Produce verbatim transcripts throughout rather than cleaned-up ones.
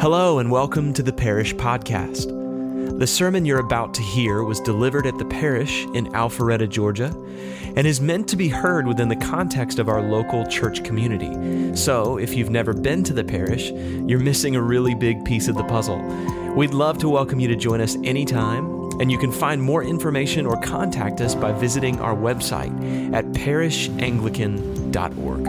Hello and welcome to the Parish Podcast. The sermon you're about to hear was delivered at the parish in Alpharetta, Georgia, and is meant to be heard within the context of our local church community. So, if you've never been to the parish, you're missing a really big piece of the puzzle. We'd love to welcome you to join us anytime, and you can find more information or contact us by visiting our website at parish anglican dot org.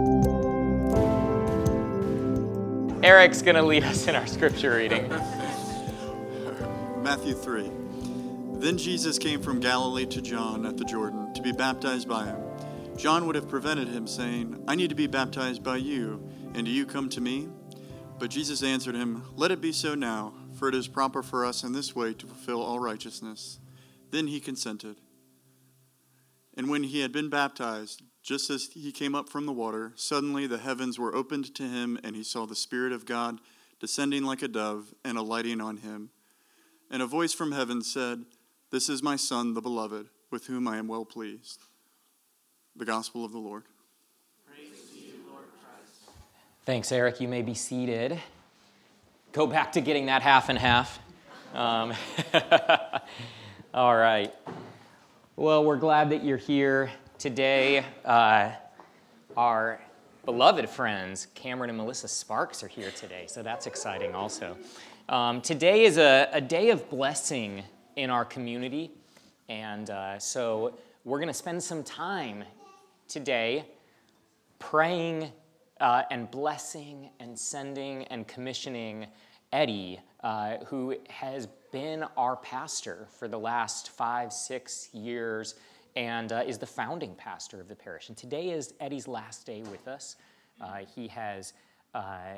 Eric's going to lead us in our scripture reading. Matthew three. Then Jesus came from Galilee to John at the Jordan to be baptized by him. John would have prevented him, saying, I need to be baptized by you, and do you come to me? But Jesus answered him, Let it be so now, for it is proper for us in this way to fulfill all righteousness. Then he consented. And when he had been baptized, just as he came up from the water, suddenly the heavens were opened to him, and he saw the Spirit of God descending like a dove and alighting on him. And a voice from heaven said, This is my Son, the Beloved, with whom I am well pleased. The Gospel of the Lord. Praise to you, Lord Christ. Thanks, Eric. You may be seated. Go back to getting that half and half. Um, all right. Well, we're glad that you're here today. Uh, our beloved friends, Cameron and Melissa Sparks, are here today, so that's exciting also. Um, today is a, a day of blessing in our community, and uh, so we're going to spend some time today praying uh, and blessing and sending and commissioning Eddie, uh, who has been our pastor for the last five, six years and uh, is the founding pastor of the parish. And today is Eddie's last day with us. Uh, he has uh,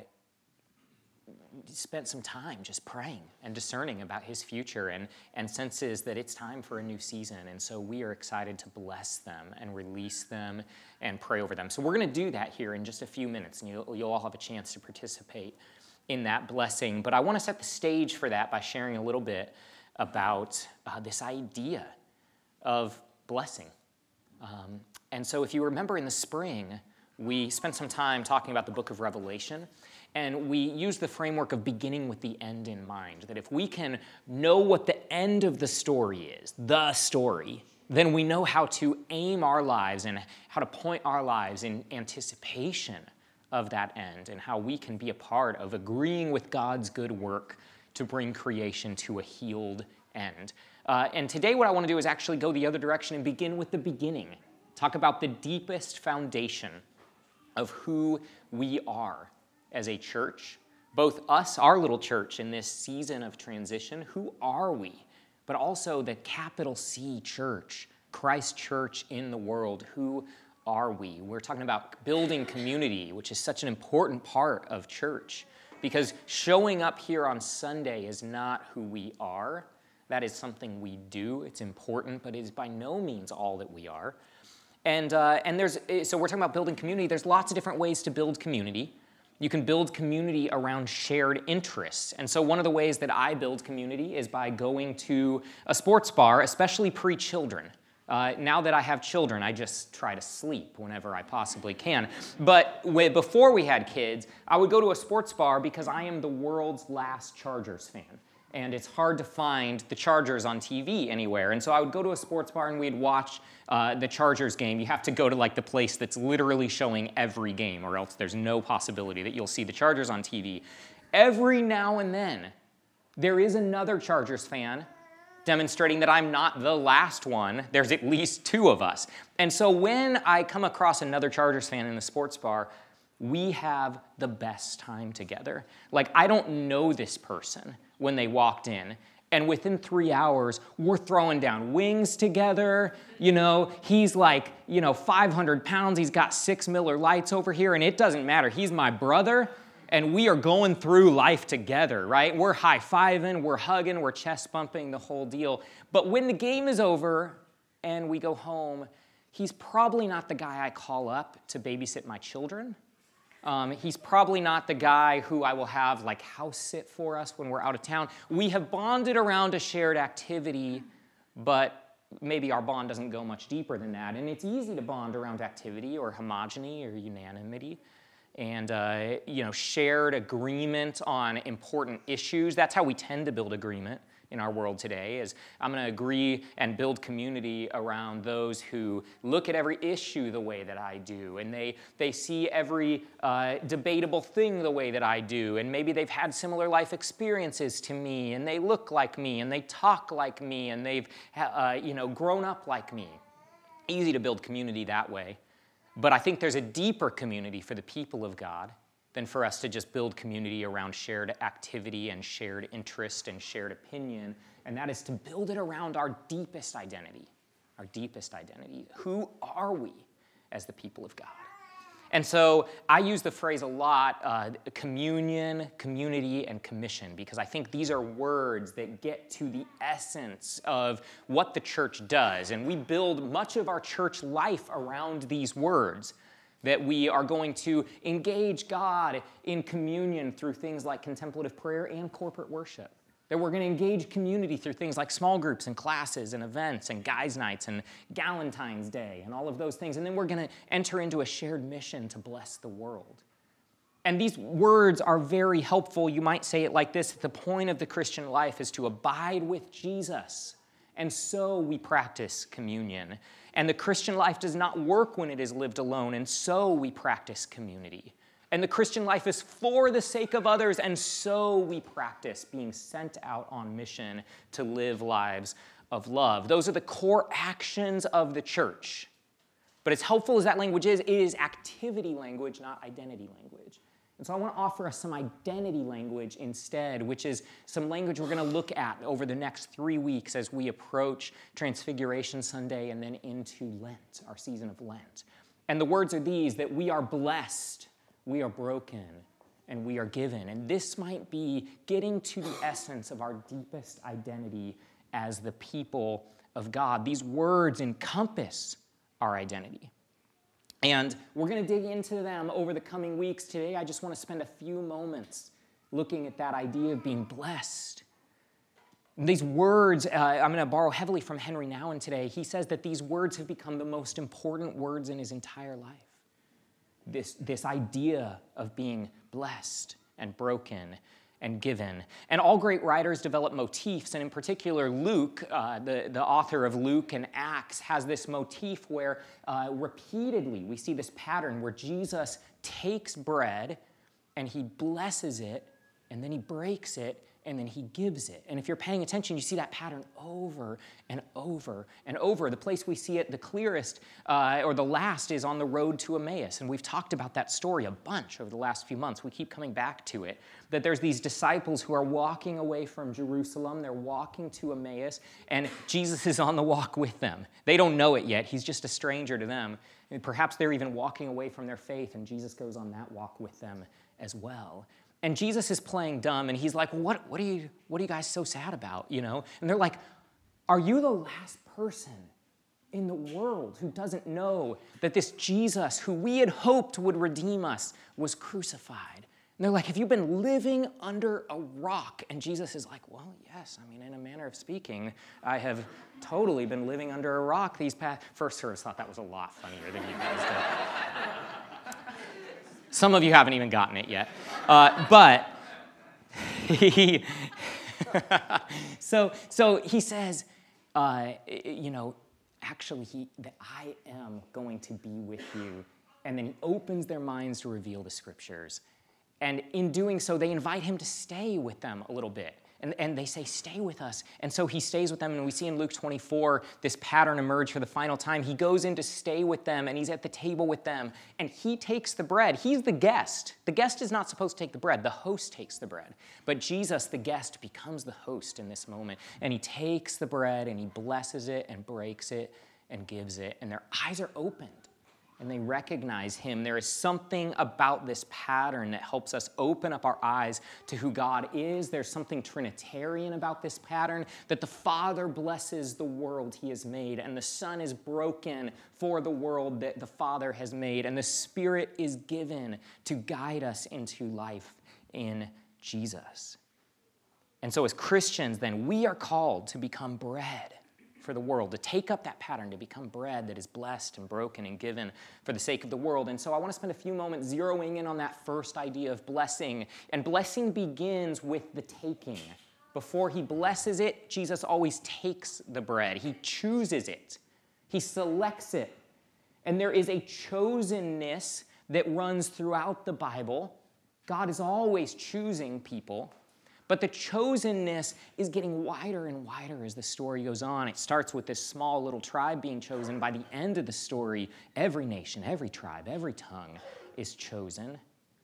spent some time just praying and discerning about his future and, and senses that it's time for a new season. And so we are excited to bless them and release them and pray over them. So we're going to do that here in just a few minutes, and you'll, you'll all have a chance to participate in that blessing. But I want to set the stage for that by sharing a little bit about uh, this idea of blessing. Um, and so if you remember in the spring, we spent some time talking about the book of Revelation, and we used the framework of beginning with the end in mind, that if we can know what the end of the story is, the story, then we know how to aim our lives and how to point our lives in anticipation of that end, and how we can be a part of agreeing with God's good work to bring creation to a healed end. Uh, and today what I want to do is actually go the other direction and begin with the beginning. Talk about the deepest foundation of who we are as a church. Both us, our little church in this season of transition, who are we? But also the capital C church, Christ Church in the world, who are we? We're talking about building community, which is such an important part of church, because showing up here on Sunday is not who we are. That is something we do. It's important, but it is by no means all that we are. And uh, and there's so we're talking about building community. There's lots of different ways to build community. You can build community around shared interests. And so one of the ways that I build community is by going to a sports bar, especially pre-children. Uh, now that I have children, I just try to sleep whenever I possibly can. But w- before we had kids, I would go to a sports bar because I am the world's last Chargers fan. And it's hard to find the Chargers on T V anywhere. And so I would go to a sports bar and we'd watch uh, the Chargers game. You have to go to like the place that's literally showing every game, or else there's no possibility that you'll see the Chargers on T V. Every now and then, there is another Chargers fan demonstrating that I'm not the last one. There's at least two of us. And so when I come across another Chargers fan in the sports bar, we have the best time together. Like, I don't know this person when they walked in, and within three hours, we're throwing down wings together. You know, he's like, you know, five hundred pounds. He's got six Miller Lights over here, and it doesn't matter. He's my brother, and we are going through life together, right? We're high-fiving, we're hugging, we're chest-bumping, the whole deal. But when the game is over and we go home, he's probably not the guy I call up to babysit my children. Um, he's probably not the guy who I will have like house sit for us when we're out of town. We have bonded around a shared activity, but maybe our bond doesn't go much deeper than that. And it's easy to bond around activity or homogeny or unanimity. and uh, you know, shared agreement on important issues. That's how we tend to build agreement in our world today, is I'm going to agree and build community around those who look at every issue the way that I do, and they, they see every uh, debatable thing the way that I do, and maybe they've had similar life experiences to me, and they look like me, and they talk like me, and they've uh, you know, grown up like me. Easy to build community that way, but I think there's a deeper community for the people of God than for us to just build community around shared activity and shared interest and shared opinion, and that is to build it around our deepest identity, our deepest identity. Who are we as the people of God? And so I use the phrase a lot, uh, communion, community, and commission, because I think these are words that get to the essence of what the church does, and we build much of our church life around these words, that we are going to engage God in communion through things like contemplative prayer and corporate worship. That we're going to engage community through things like small groups and classes and events and guys' nights and Galentine's Day and all of those things. And then we're going to enter into a shared mission to bless the world. And these words are very helpful. You might say it like this: the point of the Christian life is to abide with Jesus. And so we practice communion. And the Christian life does not work when it is lived alone, and so we practice community. And the Christian life is for the sake of others, and so we practice being sent out on mission to live lives of love. Those are the core actions of the church. But as helpful as that language is, it is activity language, not identity language. And so I want to offer us some identity language instead, which is some language we're going to look at over the next three weeks as we approach Transfiguration Sunday and then into Lent, our season of Lent. And the words are these: that we are blessed, we are broken, and we are given. And this might be getting to the essence of our deepest identity as the people of God. These words encompass our identity. And we're going to dig into them over the coming weeks. Today, I just want to spend a few moments looking at that idea of being blessed. These words, uh, I'm going to borrow heavily from Henry Nouwen today. He says that these words have become the most important words in his entire life. This, this idea of being blessed and broken and given. And all great writers develop motifs, and in particular Luke, uh, the, the author of Luke and Acts, has this motif where uh, repeatedly we see this pattern where Jesus takes bread and he blesses it, and then he breaks it, and then he gives it. And if you're paying attention, you see that pattern over and over and over. The place we see it the clearest, uh, or the last, is on the road to Emmaus. And we've talked about that story a bunch over the last few months. We keep coming back to it. That there's these disciples who are walking away from Jerusalem. They're walking to Emmaus, and Jesus is on the walk with them. They don't know it yet. He's just a stranger to them. And perhaps they're even walking away from their faith, and Jesus goes on that walk with them as well. And Jesus is playing dumb, and he's like, well, what, what, are you, what are you guys so sad about, you know? And they're like, are you the last person in the world who doesn't know that this Jesus, who we had hoped would redeem us, was crucified? And they're like, have you been living under a rock? And Jesus is like, well, yes, I mean, in a manner of speaking, I have totally been living under a rock these past... First service thought that was a lot funnier than you guys did. Some of you haven't even gotten it yet. Uh, but he, so, so he says, uh, you know, actually, he, that I am going to be with you. And then he opens their minds to reveal the scriptures. And in doing so, they invite him to stay with them a little bit. And, and they say, stay with us. And so he stays with them, and we see in Luke twenty-four this pattern emerge for the final time. He goes in to stay with them, and he's at the table with them, and he takes the bread. He's the guest. The guest is not supposed to take the bread. The host takes the bread. But Jesus, the guest, becomes the host in this moment, and he takes the bread, and he blesses it, and breaks it, and gives it, and their eyes are opened. And they recognize him. There is something about this pattern that helps us open up our eyes to who God is. There's something Trinitarian about this pattern, that the Father blesses the world he has made, and the Son is broken for the world that the Father has made, and the Spirit is given to guide us into life in Jesus. And so as Christians, then, we are called to become bread. for the world, to take up that pattern, to become bread that is blessed and broken and given for the sake of the world. And so I want to spend a few moments zeroing in on that first idea of blessing. And blessing begins with the taking. Before he blesses it, Jesus always takes the bread. He chooses it. He selects it. And there is a chosenness that runs throughout the Bible. God is always choosing people. But the chosenness is getting wider and wider as the story goes on. It starts with this small little tribe being chosen. By the end of the story, every nation, every tribe, every tongue is chosen.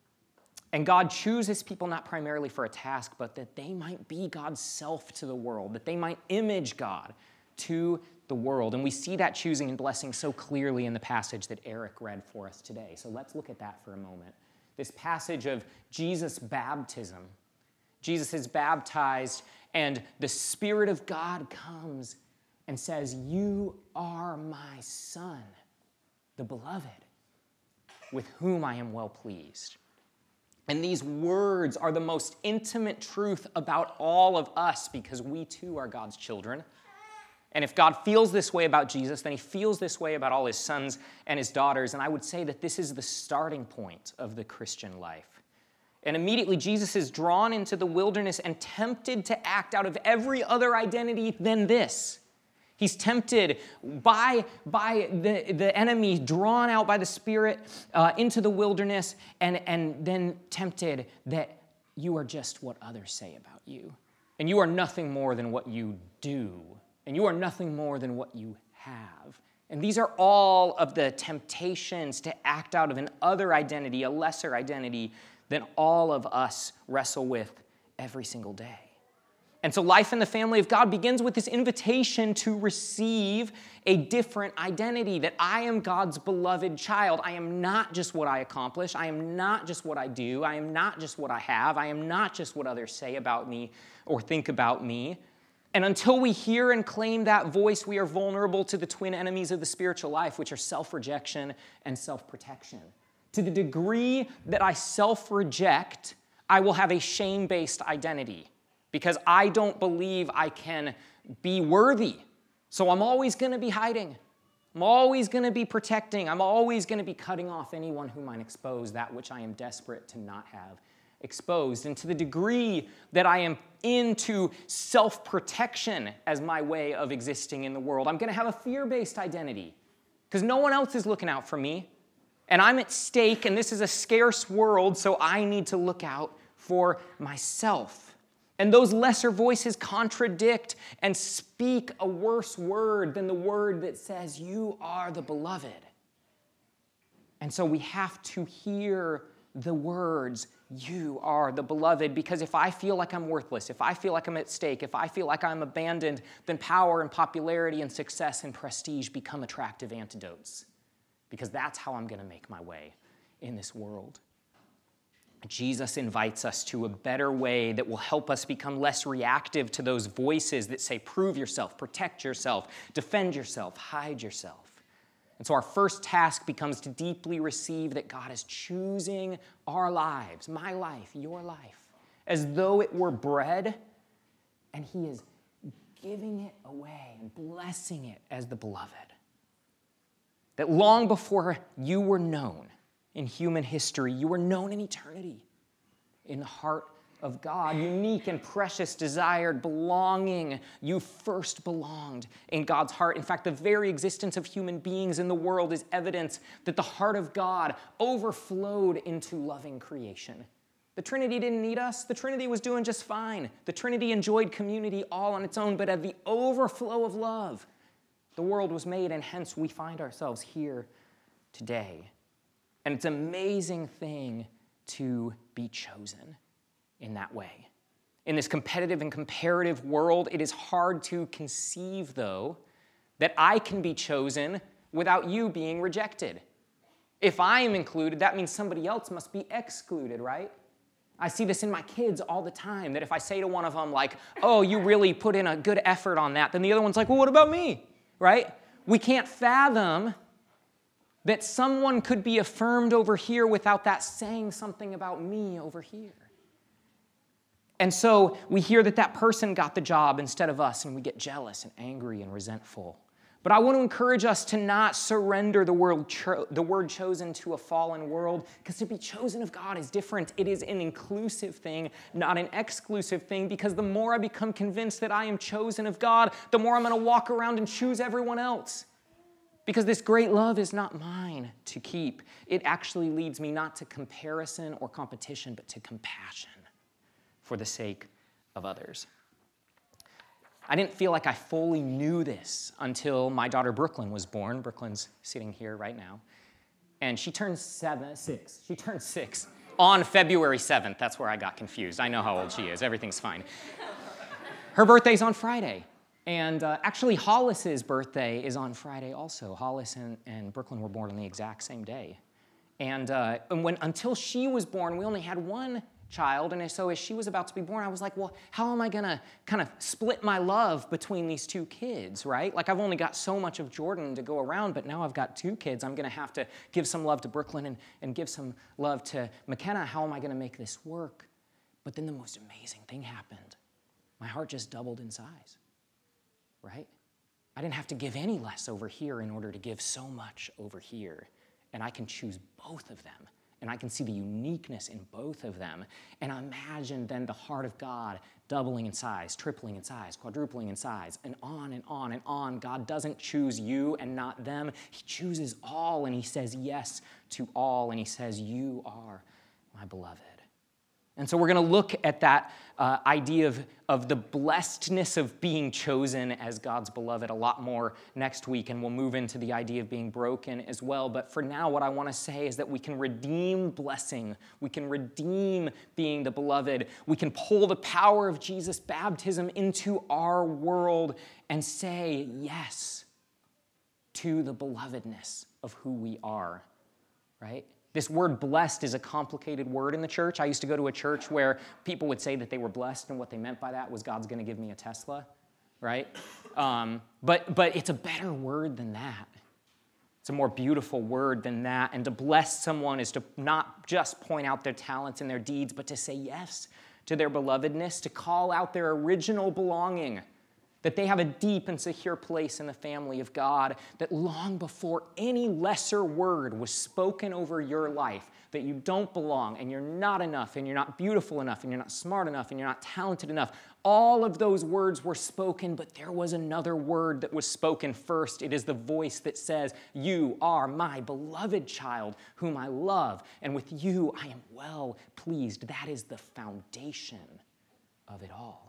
And God chooses people not primarily for a task, but that they might be God's self to the world, that they might image God to the world. And we see that choosing and blessing so clearly in the passage that Eric read for us today. So let's look at that for a moment. This passage of Jesus' baptism. Jesus is baptized, and the Spirit of God comes and says, "You are my Son, the beloved, with whom I am well pleased." And these words are the most intimate truth about all of us because we too are God's children. And if God feels this way about Jesus, then he feels this way about all his sons and his daughters. And I would say that this is the starting point of the Christian life. And immediately Jesus is drawn into the wilderness and tempted to act out of every other identity than this. He's tempted by, by the, the enemy, drawn out by the Spirit uh, into the wilderness, and, and then tempted that you are just what others say about you. And you are nothing more than what you do. And you are nothing more than what you have. And these are all of the temptations to act out of an other identity, a lesser identity, that all of us wrestle with every single day. And so life in the family of God begins with this invitation to receive a different identity, that I am God's beloved child. I am not just what I accomplish. I am not just what I do. I am not just what I have. I am not just what others say about me or think about me. And until we hear and claim that voice, we are vulnerable to the twin enemies of the spiritual life, which are self-rejection and self-protection. To the degree that I self-reject, I will have a shame-based identity, because I don't believe I can be worthy. So I'm always going to be hiding. I'm always going to be protecting. I'm always going to be cutting off anyone who might expose that which I am desperate to not have exposed. And to the degree that I am into self-protection as my way of existing in the world, I'm going to have a fear-based identity, because no one else is looking out for me. And I'm at stake, and this is a scarce world, so I need to look out for myself. And those lesser voices contradict and speak a worse word than the word that says, "You are the beloved." And so we have to hear the words, "You are the beloved," because if I feel like I'm worthless, if I feel like I'm at stake, if I feel like I'm abandoned, then power and popularity and success and prestige become attractive antidotes, because that's how I'm going to make my way in this world. Jesus invites us to a better way that will help us become less reactive to those voices that say, prove yourself, protect yourself, defend yourself, hide yourself. And so our first task becomes to deeply receive that God is choosing our lives, my life, your life, as though it were bread, and he is giving it away and blessing it as the beloved. That long before you were known in human history, you were known in eternity, in the heart of God, unique and precious, desired, belonging. You first belonged in God's heart. In fact, the very existence of human beings in the world is evidence that the heart of God overflowed into loving creation. The Trinity didn't need us. The Trinity was doing just fine. The Trinity enjoyed community all on its own, but at the overflow of love, the world was made, and hence we find ourselves here today. And it's an amazing thing to be chosen in that way. In this competitive and comparative world, it is hard to conceive, though, that I can be chosen without you being rejected. If I am included, that means somebody else must be excluded, right? I see this in my kids all the time, that if I say to one of them, like, oh, you really put in a good effort on that, then the other one's like, well, what about me, right? We can't fathom that someone could be affirmed over here without that saying something about me over here. And so we hear that that person got the job instead of us, and we get jealous and angry and resentful. But I want to encourage us to not surrender the word, cho- the word chosen to a fallen world, because to be chosen of God is different. It is an inclusive thing, not an exclusive thing, because the more I become convinced that I am chosen of God, the more I'm going to walk around and choose everyone else. Because this great love is not mine to keep. It actually leads me not to comparison or competition, but to compassion for the sake of others. I didn't feel like I fully knew this until my daughter Brooklyn was born. Brooklyn's sitting here right now. And she turned seven, six. She turned six on February seventh. That's where I got confused. I know how old she is. Everything's fine. Her birthday's on Friday. And uh, actually, Hollis's birthday is on Friday also. Hollis and, and Brooklyn were born on the exact same day. And, uh, and when until she was born, we only had one child, and so as she was about to be born, I was like, well, how am I going to kind of split my love between these two kids, right? Like, I've only got so much of Jordan to go around, but now I've got two kids. I'm going to have to give some love to Brooklyn and, and give some love to McKenna. How am I going to make this work? But then the most amazing thing happened. My heart just doubled in size, right? I didn't have to give any less over here in order to give so much over here, and I can choose both of them. And I can see the uniqueness in both of them. And imagine then the heart of God doubling in size, tripling in size, quadrupling in size, and on and on and on. God doesn't choose you and not them. He chooses all, and he says yes to all, and he says, you are my beloved. And so we're going to look at that uh, idea of, of the blessedness of being chosen as God's beloved a lot more next week, and we'll move into the idea of being broken as well. But for now, what I want to say is that we can redeem blessing. We can redeem being the beloved. We can pull the power of Jesus' baptism into our world and say yes to the belovedness of who we are, right? This word blessed is a complicated word in the church. I used to go to a church where people would say that they were blessed, and what they meant by that was God's going to give me a Tesla, right? Um, but, but it's a better word than that. It's a more beautiful word than that. And to bless someone is to not just point out their talents and their deeds, but to say yes to their belovedness, to call out their original belonging, that they have a deep and secure place in the family of God, that long before any lesser word was spoken over your life, that you don't belong, and you're not enough, and you're not beautiful enough, and you're not smart enough, and you're not talented enough. All of those words were spoken, but there was another word that was spoken first. It is the voice that says, you are my beloved child, whom I love, and with you I am well pleased. That is the foundation of it all.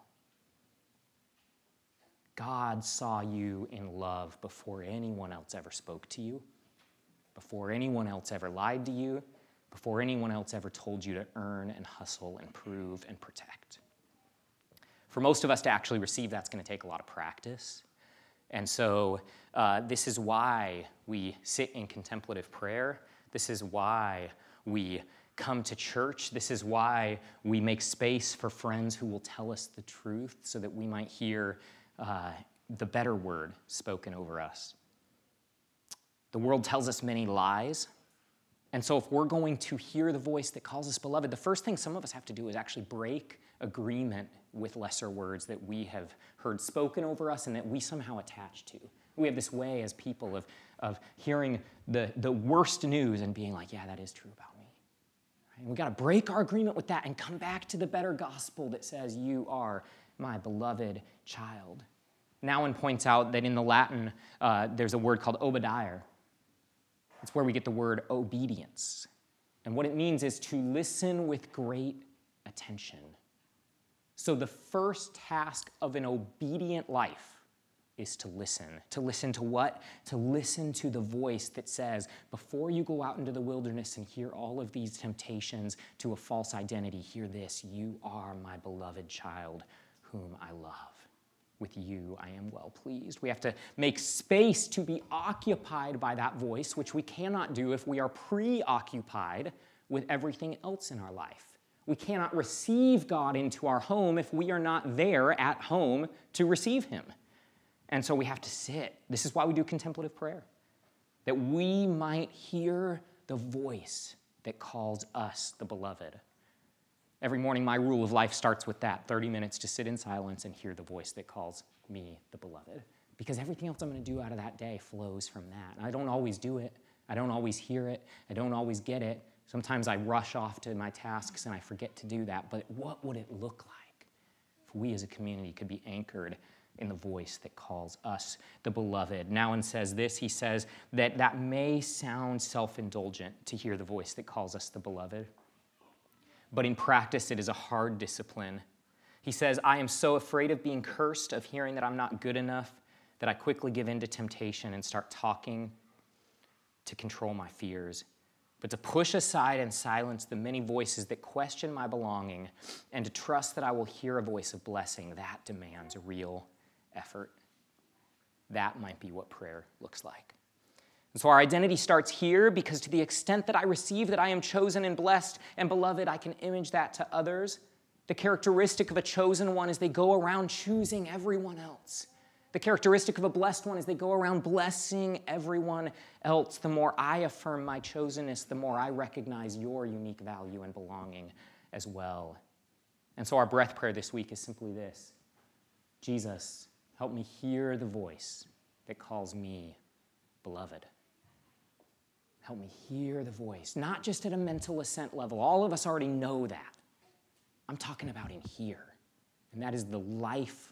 God saw you in love before anyone else ever spoke to you, before anyone else ever lied to you, before anyone else ever told you to earn and hustle and prove and protect. For most of us to actually receive that's going to take a lot of practice. And so uh, this is why we sit in contemplative prayer. This is why we come to church. This is why we make space for friends who will tell us the truth so that we might hear Uh, the better word spoken over us. The world tells us many lies, and so if we're going to hear the voice that calls us beloved, the first thing some of us have to do is actually break agreement with lesser words that we have heard spoken over us and that we somehow attach to. We have this way as people of, of hearing the, the worst news and being like, yeah, that is true about me. Right? We've got to break our agreement with that and come back to the better gospel that says, you are my beloved child. Nouwen points out that in the Latin, uh, there's a word called obediere. It's where we get the word obedience. And what it means is to listen with great attention. So the first task of an obedient life is to listen. To listen to what? To listen to the voice that says, before you go out into the wilderness and hear all of these temptations to a false identity, hear this, you are my beloved child, whom I love. With you I am well pleased. We have to make space to be occupied by that voice, which we cannot do if we are preoccupied with everything else in our life. We cannot receive God into our home if we are not there at home to receive him. And so we have to sit. This is why we do contemplative prayer, that we might hear the voice that calls us the beloved. Every morning, my rule of life starts with that, thirty minutes to sit in silence and hear the voice that calls me the beloved. Because everything else I'm going to do out of that day flows from that. And I don't always do it. I don't always hear it. I don't always get it. Sometimes I rush off to my tasks and I forget to do that. But what would it look like if we as a community could be anchored in the voice that calls us the beloved? Nouwen says this. He says that that may sound self-indulgent to hear the voice that calls us the beloved. But in practice, it is a hard discipline. He says, I am so afraid of being cursed, of hearing that I'm not good enough, that I quickly give in to temptation and start talking to control my fears. But to push aside and silence the many voices that question my belonging and to trust that I will hear a voice of blessing, that demands real effort. That might be what prayer looks like. And so our identity starts here because to the extent that I receive that I am chosen and blessed and beloved, I can image that to others. The characteristic of a chosen one is they go around choosing everyone else. The characteristic of a blessed one is they go around blessing everyone else. The more I affirm my chosenness, the more I recognize your unique value and belonging as well. And so our breath prayer this week is simply this. Jesus, help me hear the voice that calls me beloved. Help me hear the voice, not just at a mental assent level. All of us already know that. I'm talking about in here. And that is the life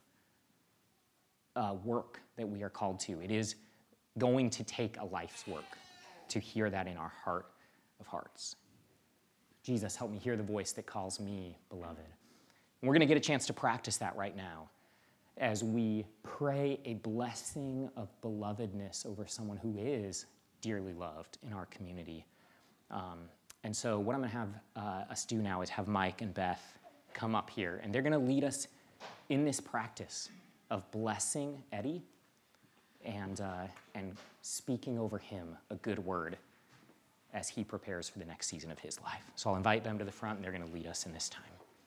Uh, work that we are called to. It is going to take a life's work to hear that in our heart of hearts. Jesus, help me hear the voice that calls me beloved. And we're going to get a chance to practice that right now as we pray a blessing of belovedness over someone who is dearly loved in our community. Um, and so what I'm going to have uh, us do now is have Mike and Beth come up here, and they're going to lead us in this practice of blessing Eddie and, uh, and speaking over him a good word as he prepares for the next season of his life. So I'll invite them to the front, and they're going to lead us in this time.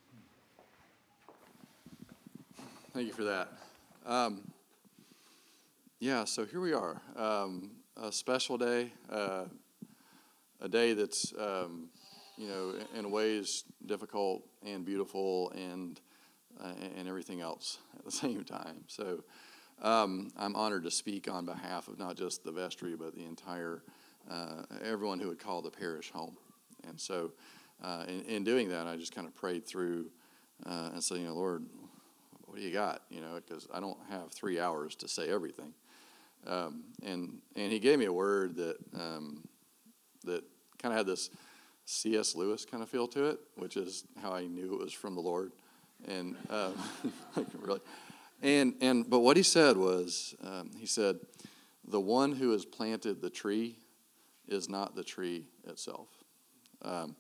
Thank you for that. Um, yeah, so here we are. Um, a special day, uh, a day that's, um, you know, in ways difficult and beautiful and Uh, and everything else at the same time. So um, I'm honored to speak on behalf of not just the vestry, but the entire, uh, everyone who would call the parish home. And so uh, in, in doing that, I just kind of prayed through uh, and said, you know, Lord, what do you got? You know, because I don't have three hours to say everything. Um, and and he gave me a word that um, that kind of had this C S Lewis kind of feel to it, which is how I knew it was from the Lord. And uh, really, and and but what he said was, um, he said, the one who has planted the tree is not the tree itself. Um,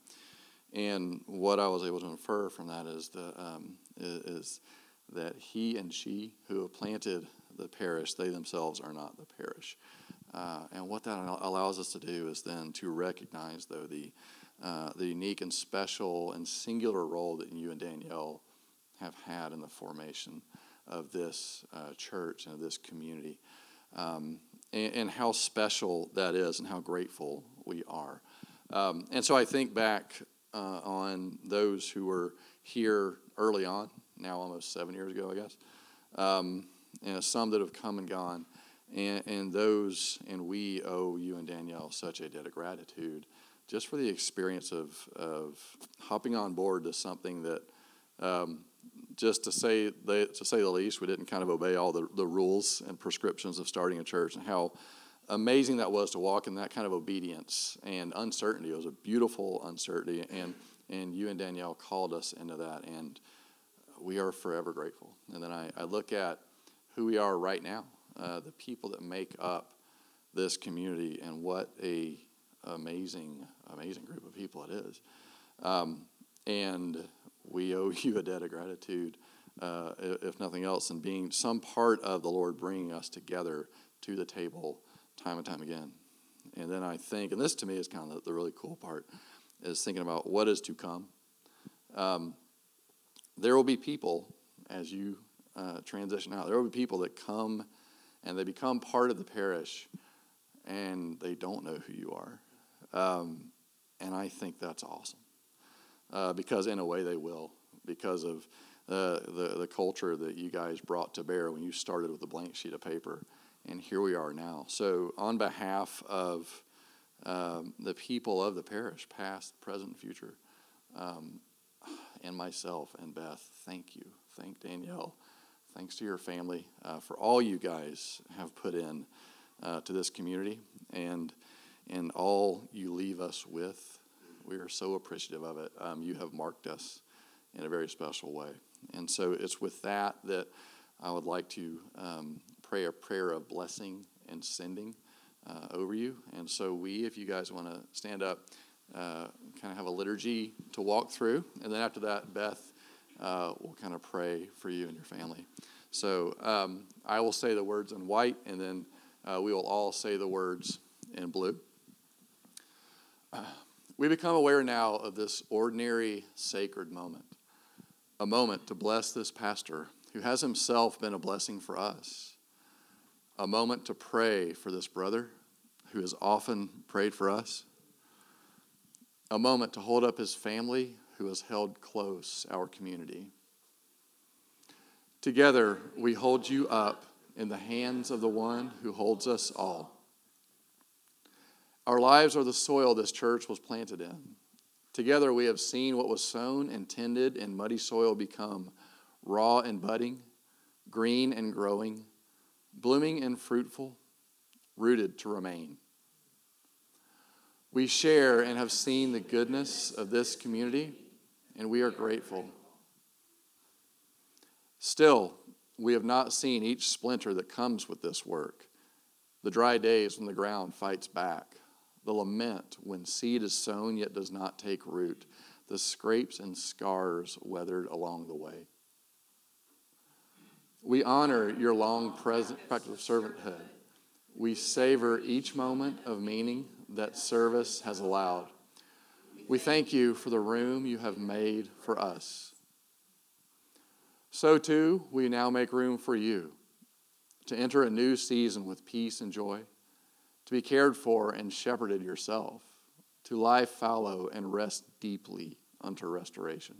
and what I was able to infer from that is the um, is, is that he and she who have planted the parish, they themselves are not the parish. Uh, and what that allows us to do is then to recognize, though, the uh, the unique and special and singular role that you and Danielle have had in the formation of this uh, church and of this community, um, and, and how special that is and how grateful we are. Um, and so I think back uh, on those who were here early on, now almost seven years ago, I guess, um, and some that have come and gone, and, and those, and we owe you and Danielle such a debt of gratitude just for the experience of, of hopping on board to something that, um, just to say the, to say the least, we didn't kind of obey all the, the rules and prescriptions of starting a church, and how amazing that was to walk in that kind of obedience and uncertainty. It was a beautiful uncertainty, and and you and Danielle called us into that, and we are forever grateful. And then I, I look at who we are right now, uh, the people that make up this community, and what a amazing, amazing group of people it is. Um, and we owe you a debt of gratitude, uh, if nothing else, and being some part of the Lord bringing us together to the table time and time again. And then I think, and this to me is kind of the, the really cool part, is thinking about what is to come. Um, there will be people, as you uh, transition out, there will be people that come and they become part of the parish and they don't know who you are. Um, and I think that's awesome. uh, because in a way they will, because of uh, the, the culture that you guys brought to bear when you started with a blank sheet of paper. And here we are now. So on behalf of um, the people of the parish, past, present, future, um, and myself and Beth, thank you. Thank Danielle. Thanks to your family uh, for all you guys have put in uh, to this community and and all you leave us with. We are so appreciative of it. Um, you have marked us in a very special way. And so it's with that that I would like to um, pray a prayer of blessing and sending uh, over you. And so we, if you guys want to stand up, uh, kind of have a liturgy to walk through. And then after that, Beth uh, will kind of pray for you and your family. So um, I will say the words in white, and then uh, we will all say the words in blue. Uh, we become aware now of this ordinary, sacred moment, a moment to bless this pastor who has himself been a blessing for us, a moment to pray for this brother who has often prayed for us, a moment to hold up his family who has held close our community. Together, we hold you up in the hands of the one who holds us all. Our lives are the soil this church was planted in. Together, we have seen what was sown and tended in muddy soil become raw and budding, green and growing, blooming and fruitful, rooted to remain. We share and have seen the goodness of this community, and we are grateful. Still, we have not seen each splinter that comes with this work, the dry days when the ground fights back, the lament when seed is sown yet does not take root, the scrapes and scars weathered along the way. We honor your long present practice of servanthood. We savor each moment of meaning that service has allowed. We thank you for the room you have made for us. So too, we now make room for you to enter a new season with peace and joy, to be cared for and shepherded yourself, to lie fallow and rest deeply unto restoration.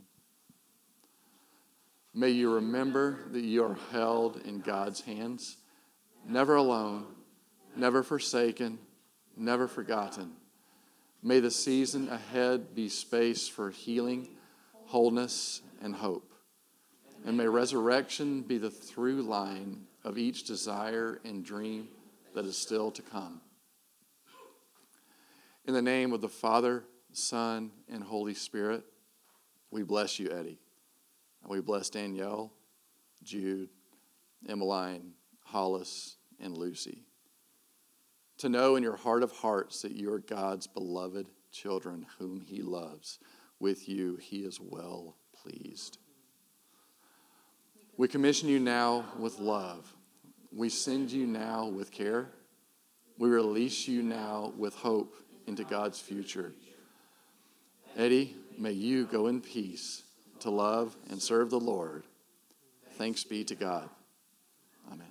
May you remember that you are held in God's hands, never alone, never forsaken, never forgotten. May the season ahead be space for healing, wholeness, and hope. And may resurrection be the through line of each desire and dream that is still to come. In the name of the Father, Son, and Holy Spirit, we bless you, Eddie. And we bless Danielle, Jude, Emmeline, Hollis, and Lucy. To know in your heart of hearts that you are God's beloved children whom he loves. With you, he is well pleased. We commission you now with love. We send you now with care. We release you now with hope into God's future. Eddie, may you go in peace to love and serve the Lord. Thanks be to God. Amen.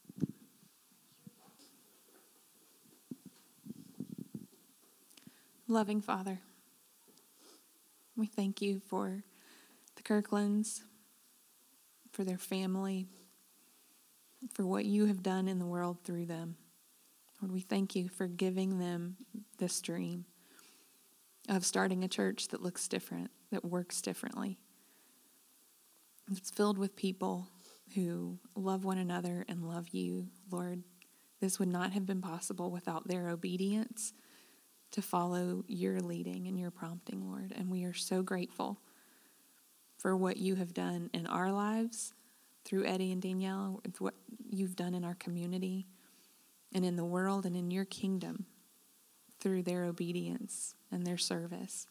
Loving Father, we thank you for the Kirklands, for their family, for what you have done in the world through them. Lord, we thank you for giving them this dream of starting a church that looks different, that works differently. It's filled with people who love one another and love you, Lord. This would not have been possible without their obedience to follow your leading and your prompting, Lord. And we are so grateful for what you have done in our lives through Eddie and Danielle, with what you've done in our community and in the world and in your kingdom through their obedience and their service.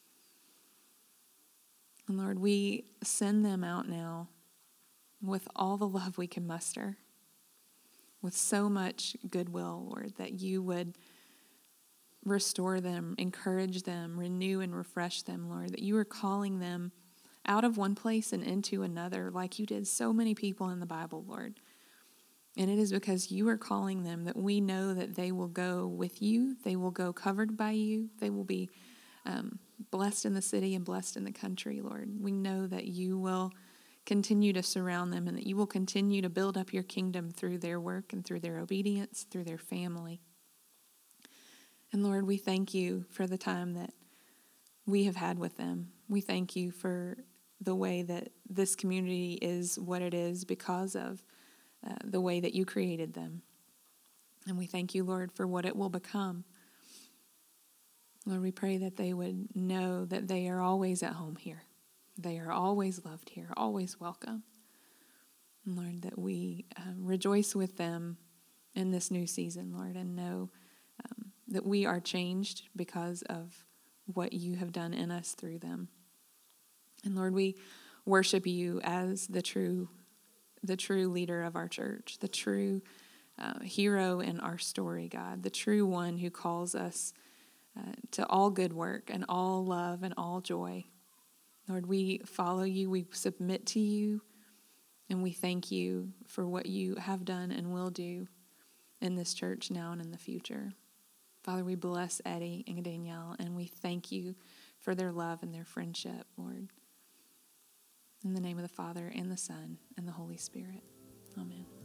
And Lord, we send them out now with all the love we can muster, with so much goodwill, Lord, that you would restore them, encourage them, renew and refresh them, Lord, that you are calling them out of one place and into another like you did so many people in the Bible, Lord. And it is because you are calling them that we know that they will go with you, they will go covered by you, they will be um, blessed in the city and blessed in the country, Lord. We know that you will continue to surround them and that you will continue to build up your kingdom through their work and through their obedience, through their family. And Lord, we thank you for the time that we have had with them. We thank you for the way that this community is what it is because of uh, the way that you created them. And we thank you, Lord, for what it will become. Lord, we pray that they would know that they are always at home here. They are always loved here, always welcome. And Lord, that we uh, rejoice with them in this new season, Lord, and know um, that we are changed because of what you have done in us through them. And Lord, we worship you as the true, the true leader of our church, the true uh, hero in our story, God, the true one who calls us uh, to all good work and all love and all joy. Lord, we follow you, we submit to you, and we thank you for what you have done and will do in this church now and in the future. Father, we bless Eddie and Danielle, and we thank you for their love and their friendship, Lord. In the name of the Father, and the Son, and the Holy Spirit. Amen.